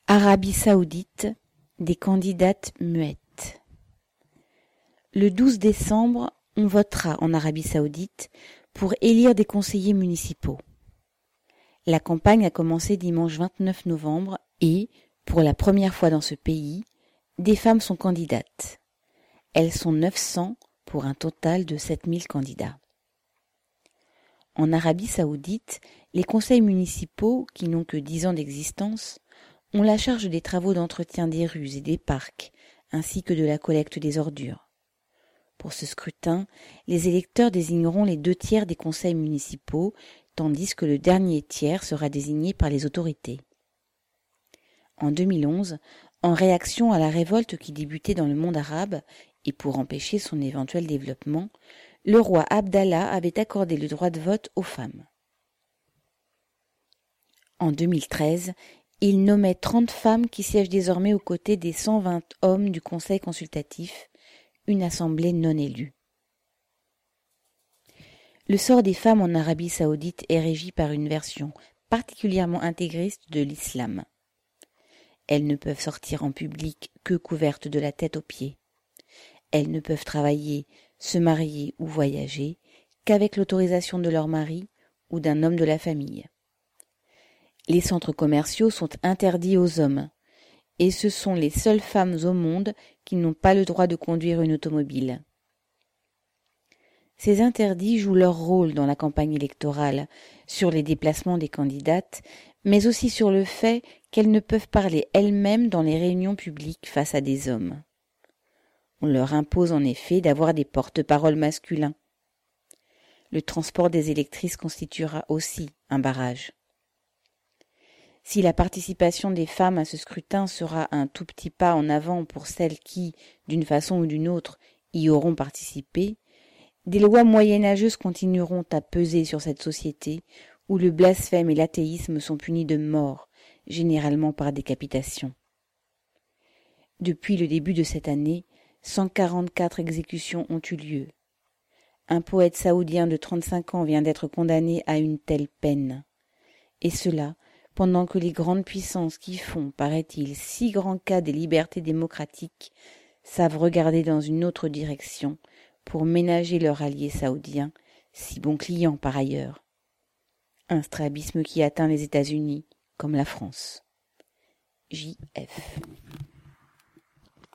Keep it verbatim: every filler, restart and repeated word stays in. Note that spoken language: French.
Arabie Saoudite, des candidates muettes. Le douze décembre, on votera en Arabie Saoudite pour élire des conseillers municipaux. La campagne a commencé dimanche vingt-neuf novembre et, pour la première fois dans ce pays, des femmes sont candidates. Elles sont neuf cents pour un total de sept mille candidats. En Arabie Saoudite, les conseils municipaux, qui n'ont que dix ans d'existence, ont la charge des travaux d'entretien des rues et des parcs, ainsi que de la collecte des ordures. Pour ce scrutin, les électeurs désigneront les deux tiers des conseils municipaux, tandis que le dernier tiers sera désigné par les autorités. En deux mille onze, en réaction à la révolte qui débutait dans le monde arabe, et pour empêcher son éventuel développement, le roi Abdallah avait accordé le droit de vote aux femmes. En deux mille treize, il nommait trente femmes qui siègent désormais aux côtés des cent vingt hommes du Conseil consultatif, une assemblée non élue. Le sort des femmes en Arabie Saoudite est régi par une version particulièrement intégriste de l'islam. Elles ne peuvent sortir en public que couvertes de la tête aux pieds. Elles ne peuvent travailler, se marier ou voyager qu'avec l'autorisation de leur mari ou d'un homme de la famille. Les centres commerciaux sont interdits aux hommes, et ce sont les seules femmes au monde qui n'ont pas le droit de conduire une automobile. Ces interdits jouent leur rôle dans la campagne électorale, sur les déplacements des candidates, mais aussi sur le fait qu'elles ne peuvent parler elles-mêmes dans les réunions publiques face à des hommes. On leur impose en effet d'avoir des porte-paroles masculins. Le transport des électrices constituera aussi un barrage. Si la participation des femmes à ce scrutin sera un tout petit pas en avant pour celles qui, d'une façon ou d'une autre, y auront participé, des lois moyenâgeuses continueront à peser sur cette société où le blasphème et l'athéisme sont punis de mort, généralement par décapitation. Depuis le début de cette année, cent quarante-quatre exécutions ont eu lieu. Un poète saoudien de trente-cinq ans vient d'être condamné à une telle peine. Et cela, pendant que les grandes puissances qui font, paraît-il, si grand cas des libertés démocratiques, savent regarder dans une autre direction pour ménager leur allié saoudien, si bon client par ailleurs. Un strabisme qui atteint les États-Unis, comme la France. J F